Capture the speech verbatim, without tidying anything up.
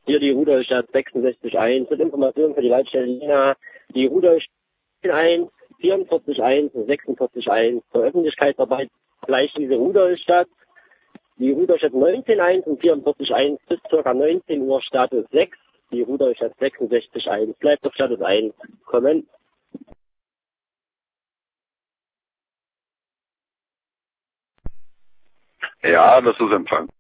Hier die Rudolstadt sechsundsechzig eins mit Informationen für die Leitstelle Lina. Die Rudolstadt eins, vierundvierzig eins und sechsundvierzig eins zur Öffentlichkeitsarbeit gleich diese Rudolstadt. Die Rudolstadt neunzehn eins und vierundvierzig eins bis ca. neunzehn Uhr Status sechs. Die Rudolstadt sechsundsechzig eins bleibt auf Status eins. Kommen. Ja, das ist Empfang.